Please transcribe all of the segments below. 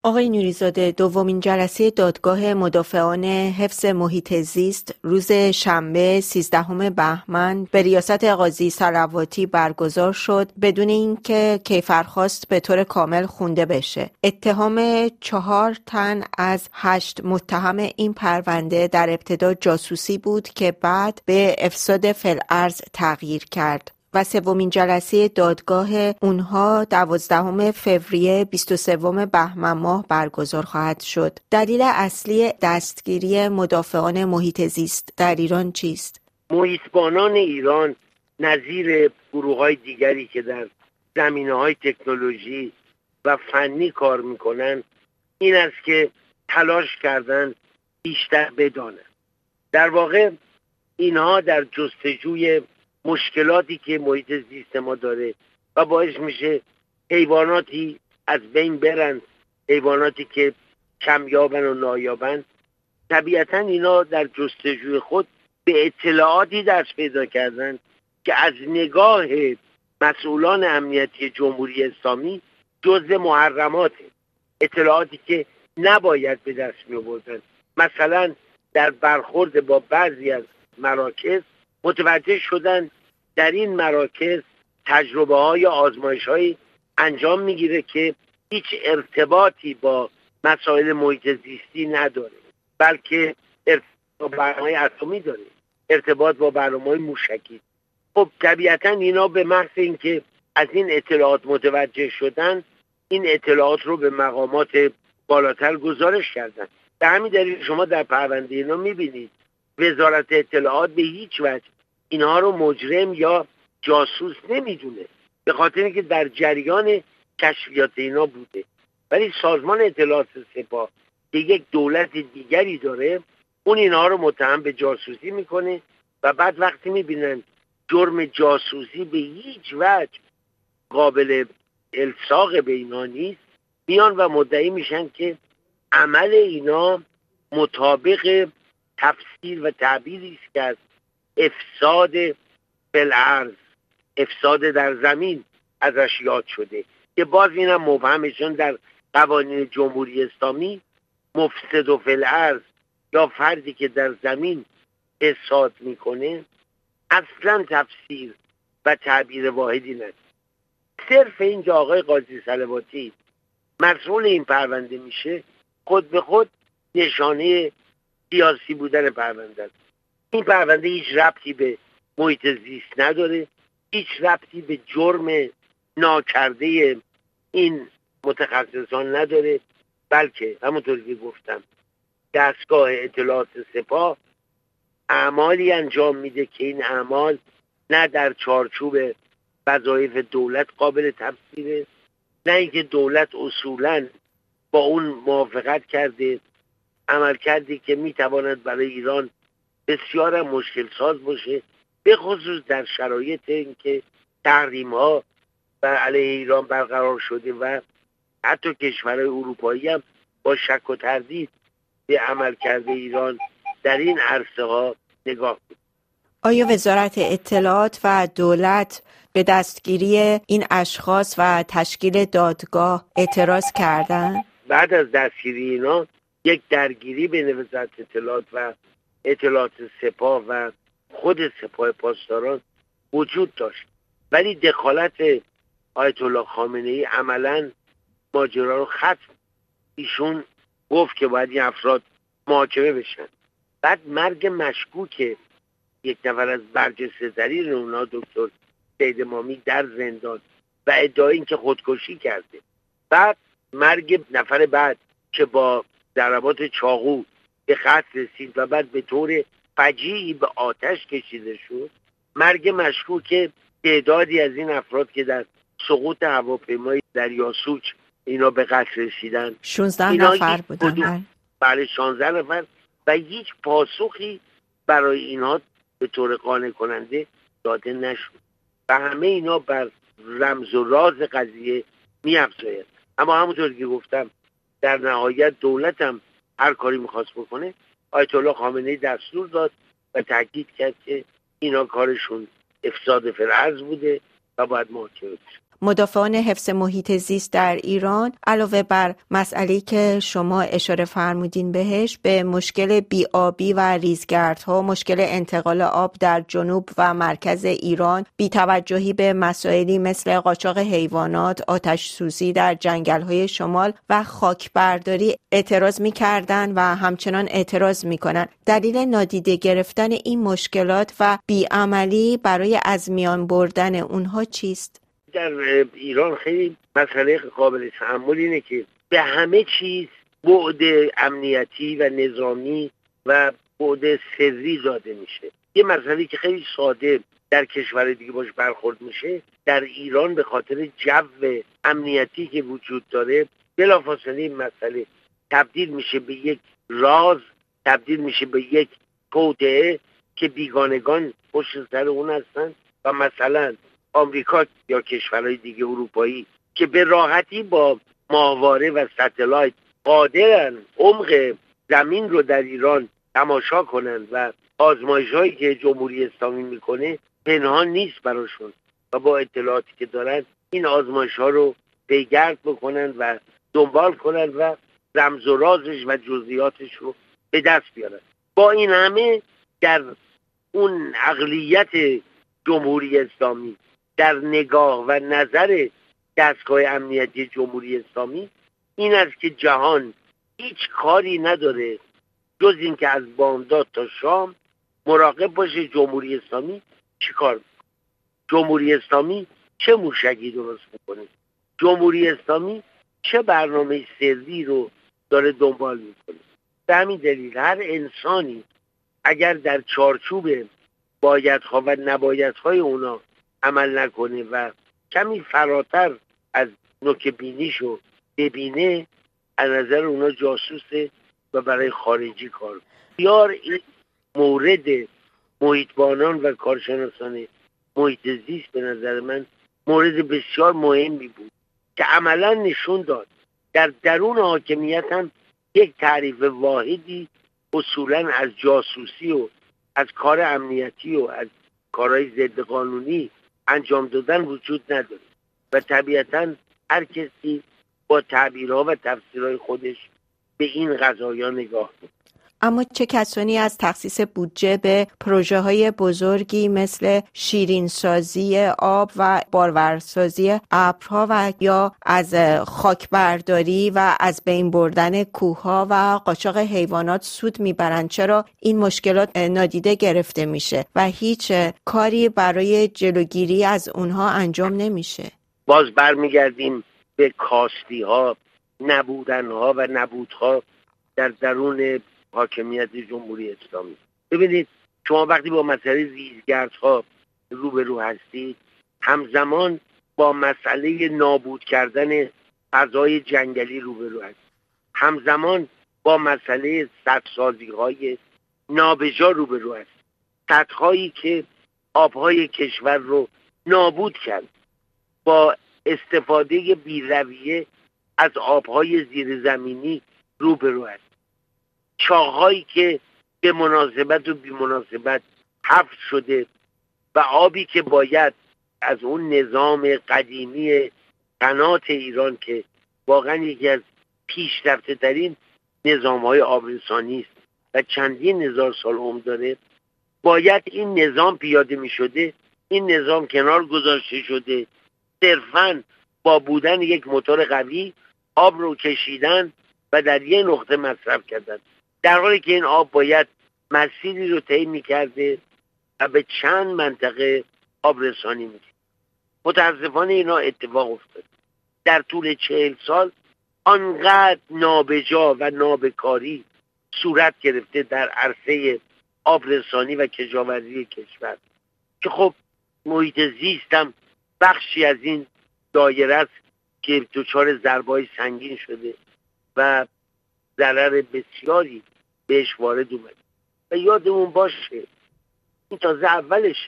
آقای نوری‌زاده، دومین جلسه دادگاه مدافعان حفظ محیط زیست روز شنبه 13 بهمن به ریاست قاضی صلواتی برگزار شد بدون اینکه کیفرخواست به طور کامل خونده بشه. اتهام 4 تن از 8 متهم این پرونده در ابتدا جاسوسی بود که بعد به افساد فی‌الارض تغییر کرد و سومین جلسه دادگاه اونها 12 فوریه 23 بهمن ماه برگزار خواهد شد. دلیل اصلی دستگیری مدافعان محیط زیست در ایران چیست؟ محیطبانان ایران نظیر گروه‌های دیگری که در زمینه‌های تکنولوژی و فنی کار میکنن این است که تلاش کردن بیشتر بدانن. در واقع اینها در جستجوی مشکلاتی که محیط زیست ما داره و باعث میشه حیواناتی از بین برن، حیواناتی که کمیابن و نایابن، طبیعتا اینا در جستجوی خود به اطلاعاتی دست پیدا کردن که از نگاه مسئولان امنیتی جمهوری اسلامی جزء محرماته، اطلاعاتی که نباید به دست می آوردن. مثلا در برخورد با بعضی از مراکز متوجه شدن در این مراکز تجربه های آزمایش های انجام میگیره که هیچ ارتباطی با مسائل محیط زیستی نداره، بلکه ارتباط با برنامه اتمی داره، ارتباط با برنامه موشکی. خب طبیعتا اینا به محض اینکه از این اطلاعات متوجه شدن این اطلاعات رو به مقامات بالاتر گزارش کردن. به همین دلیل شما در پرونده اینا میبینید وزارت اطلاعات به هیچ وجه اینها رو مجرم یا جاسوس نمیدونه، به خاطر اینکه در جریان کشفیات اینا بوده. ولی سازمان اطلاعات سپاه که یک دولت دیگری داره اون اینها رو متهم به جاسوسی میکنه و بعد وقتی میبینن جرم جاسوسی به هیچ وجه قابل الصاق به اینا نیست میان و مدعی میشن که عمل اینا مطابق تفسیر و تعبیری است که از افساد فی‌الارض، افساد در زمین ازش یاد شده که باز اینم مبهمشون در قوانین جمهوری اسلامی مفسد و فی‌الارض یا فردی که در زمین افساد میکنه اصلا تفسیر و تعبیر واحدی نداره. صرف اینکه آقای قاضی صلواتی مسئول این پرونده میشه خود به خود نشانه سیاسی بودن پرونده است. این پرونده هیچ ربطی به محیط زیست نداره، هیچ ربطی به جرم ناکرده این متخصصان نداره، بلکه همونطور که گفتم دستگاه اطلاعات سپاه اعمالی انجام میده که این اعمال نه در چارچوب وظایف دولت قابل تفسیره، نه اینکه دولت اصولاً با اون موافقت کرده، عمل کردی که میتواند برای ایران بسیار مشکل ساز باشه، به خصوص در شرایط اینکه تحریم ها بر علیه ایران برقرار شده و حتی کشورهای اروپایی هم با شک و تردید به عمل کرده ایران در این عرصه ها نگاه کنید. آیا وزارت اطلاعات و دولت به دستگیری این اشخاص و تشکیل دادگاه اعتراض کردن؟ بعد از دستگیری اینا یک درگیری بین وزارت اطلاعات و اطلاعات سپاه و خود سپاه پاسداران وجود داشت، ولی دخالت آیت الله خامنه‌ای عملاً ماجرا رو ختم. ایشون گفت که باید این افراد محاکمه بشن. بعد مرگ مشکوک یک نفر از برجسته ترین اونا دکتر سید امامی در زندان و ادعای این که خودکشی کرده. بعد مرگ نفر بعد که با ضربات چاقو به قتل رسید و بعد به طور فجیعی به آتش کشیده شد. مرگ مشکوک تعدادی از این افراد که در سقوط هواپیمای دریا سوچ اینا به قتل رسیدن. 16 نفر بودن. بله 16 نفر و هیچ پاسخی برای اینها به طور قانع کننده داده نشد و همه اینا بر رمز و راز قضیه می‌افزاید. اما همونطور که گفتم در نهایت دولت هم هر کاری می‌خواست بکنه آیت الله خامنه‌ای دستور داد و تاکید کرد که اینا کارشون افساد فی‌الارض بوده و باید محاکمه بشه. مدافعان حفظ محیط زیست در ایران علاوه بر مسئله‌ای که شما اشاره فرمودین بهش، به مشکل بی‌آبی و ریزگردها، مشکل انتقال آب در جنوب و مرکز ایران، بی‌توجهی به مسائلی مثل قاچاق حیوانات، آتش سوزی در جنگل‌های شمال و خاکبرداری اعتراض می‌کردند و همچنان اعتراض می‌کنند. دلیل نادیده گرفتن این مشکلات و بی‌عملی برای از میان بردن اونها چیست؟ در ایران خیلی مسئله قابل تأمل اینه که به همه چیز بعد امنیتی و نظامی و بعد سری داده میشه. یه مسئله که خیلی ساده در کشور دیگه باش برخورد میشه، در ایران به خاطر جو امنیتی که وجود داره بلافاصله این مسئله تبدیل میشه به یک راز، تبدیل میشه به یک توطئه که بیگانگان پشت سر اون هستن و مثلا آمریکا یا کشورهای دیگه اروپایی که به راحتی با ماهواره و ستلایت قادرن عمق زمین رو در ایران تماشا کنن و آزمایش‌هایی که جمهوری اسلامی میکنه پنهان نیست براشون و با اطلاعاتی که دارن این آزمایش‌ها رو پیگرد بکنن و دنبال کنن و رمز و رازش و جزئیاتش رو به دست بیارن. با این همه در اون عقلیت جمهوری اسلامی، در نگاه و نظر دستگاه امنیتی جمهوری اسلامی این است که جهان هیچ کاری نداره جز این که از بامداد تا شام مراقب باشه جمهوری اسلامی چی کار میکنه، جمهوری اسلامی چه موشکی درست میکنه، جمهوری اسلامی چه برنامه سری رو داره دنبال میکنه. به همین دلیل هر انسانی اگر در چارچوب بایدها و نبایدهای اونا عمل نکنه و کمی فراتر از نوک بینیشو ببینه، از نظر اونا جاسوسه و برای خارجی کار. بسیار این مورد محیطبانان و کارشناسان محیط زیست به نظر من مورد بسیار مهمی بود که عملا نشون داد در درون حاکمیت هم یک تعریف واحدی اصولا از جاسوسی و از کار امنیتی و از کارهای ضد قانونی انجام دادن وجود نداره و طبیعتا هر کسی با تعبیرها و تفسیرهای خودش به این قضایا نگاه کنه. اما چه کسانی از تخصیص بودجه به پروژه‌های بزرگی مثل شیرین‌سازی آب و بارورسازی ابرها و یا از خاکبرداری و از بین بردن کوه‌ها و قاچاق حیوانات سود میبرند؟ چرا این مشکلات نادیده گرفته میشه و هیچ کاری برای جلوگیری از اونها انجام نمیشه؟ باز برمیگردیم به کاستی‌ها، نبودن‌ها و نبودها در درون حاکمیت جمهوری اسلامی. ببینید شما وقتی با مسئله ریزگردها روبرو هستید، همزمان با مسئله نابود کردن فضای جنگلی روبرو هستید، همزمان با مسئله سدسازی‌های نابجا روبرو هستید، سدهایی که آبهای کشور رو نابود کرد، با استفاده بی‌رویه از آبهای زیرزمینی روبرو هستید، چاه‌هایی که به مناسبت و بی مناسبت حفر شده و آبی که باید از اون نظام قدیمی قنات ایران که واقعا یکی از پیشرفته ترین نظام‌های آبرسانی است و چندین هزار سال عمر داره، باید این نظام پیاده می شده، این نظام کنار گذاشته شده، صرفاً با بودن یک موتور قوی آب رو کشیدن و در یه نقطه مصرف کردن، در حالی که این آب باید مسیری رو طی می‌کرده و به چند منطقه آب رسانی می‌کرد. متاسفانه اینا اتفاق افتاد. در طول 40 سال آنقدر نابجا و نابکاری صورت گرفته در عرصه آبرسانی و کشاورزی کشور که خب محیط زیست هم بخشی از این دایره است که دچار ضربه‌های سنگین شده و ضرر بسیاری بهش وارد اومد. و یادمون باشه این تازه اولش،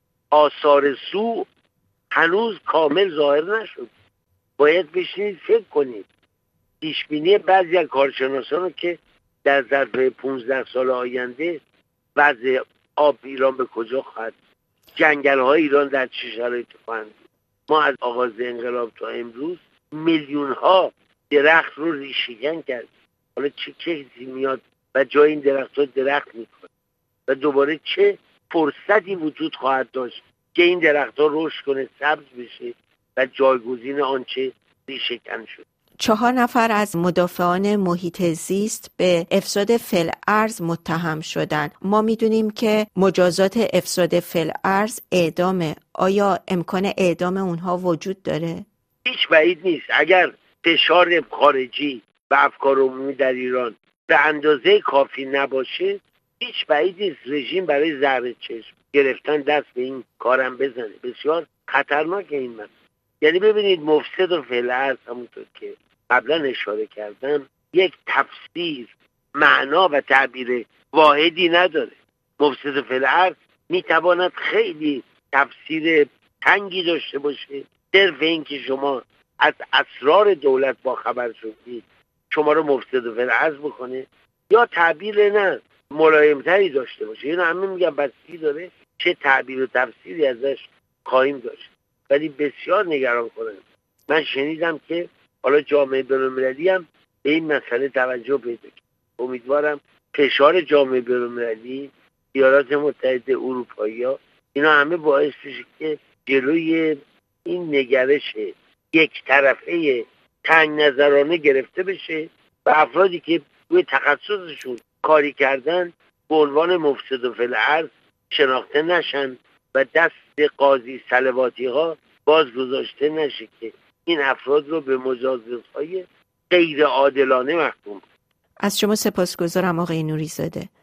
آثار سوء هنوز کامل ظاهر نشد. باید بشینید فکر کنید پیشبینی بعضی از کارشناسان رو که در ظرف 15 سال آینده وضع آب ایران به کجا خواهد، جنگل های ایران در چه شرایطی خواهند، ما از آغاز انقلاب تا امروز میلیون ها درخت رو ریشه‌کن کردیم. حالا چه کسی میاد و جای این درخت ها درخت میکنه و دوباره چه فرصتی وجود خواهد داشت که این درخت ها رشد کنه، سبز بشه و جایگزین آنچه ریشه‌کن شد. 4 نفر از مدافعان محیط زیست به افساد فی‌الارض متهم شدند. ما میدونیم که مجازات افساد فی‌الارض اعدامه. آیا امکان اعدام اونها وجود داره؟ هیچ بعید نیست. اگر فشار خارجی و افکار عمومی در ایران به اندازه کافی نباشه، هیچ بعید نیست رژیم برای زهر چشم گرفتن دست به این کارم بزنه. بسیار خطرناک این مسئله. یعنی ببینید مفسد و فی‌الارض همونطور که قبلا اشاره کردم یک تفسیر، معنا و تعبیر واحدی نداره. مفسد و فی‌الارض میتواند خیلی تفسیر تنگی داشته باشه. صرف این که شما از اسرار دولت با خبر شدید شما رو مفسد و فی‌الارض بکنه، یا تعبیر نه ملایمتری داشته باشه. اینو همه میگن بستگی داره چه تعبیر و تفسیری ازش خواهیم داشت. ولی بسیار نگران کننده. من شنیدم که حالا جامعه بین‌المللی هم به این مسئله توجه پیدا کرد. امیدوارم فشار جامعه بین‌المللی، ایالات متحده اروپایی ها، اینا همه باعث بشه که جلوی این نگرش یک طرفه تنگ نظرانه گرفته بشه و افرادی که روی تخصصشون کاری کردن به عنوان مفسد و فی‌الارض شناخته نشن و دست قاضی صلواتی ها باز گذاشته نشه که این افراد رو به مجازات‌های غیر عادلانه محکوم. از شما سپاسگزارم آقای نوری‌زاده.